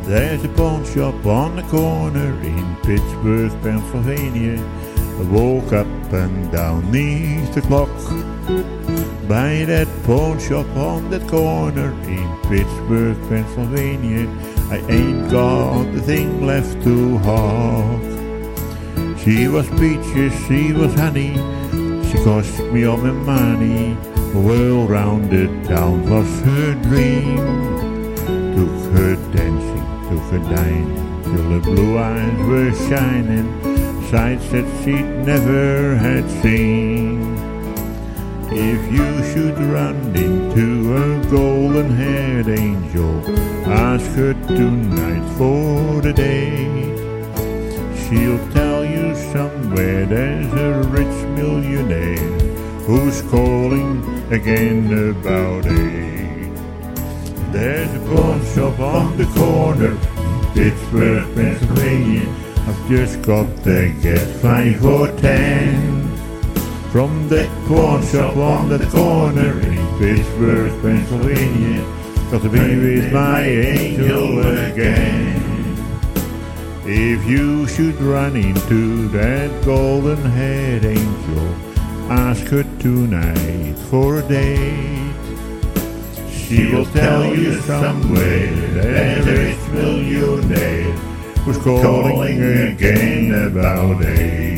There's a pawn shop on the corner in Pittsburgh, Pennsylvania. I woke up and down neath the clock. By that pawn shop on that corner in Pittsburgh, Pennsylvania, I ain't got a thing left to hawk. She was peaches, she was honey, she cost me all my money. Well-rounded town was her dream. Took her dancing, took her dining, till her blue eyes were shining, sights that she'd never had seen. If you should run into a golden-haired angel, ask her tonight for the date. She'll tell you somewhere there's a rich millionaire who's calling again about it. There's a pawn shop on the corner in Pittsburgh, Pennsylvania. I've just got to get 5 or 10 from that pawn shop on the corner in Pittsburgh, Pennsylvania. Got to be with my angel again. If you should run into that golden-haired angel, ask her tonight for a date. She will tell you somewhere there's a rich millionaire who's calling again about it.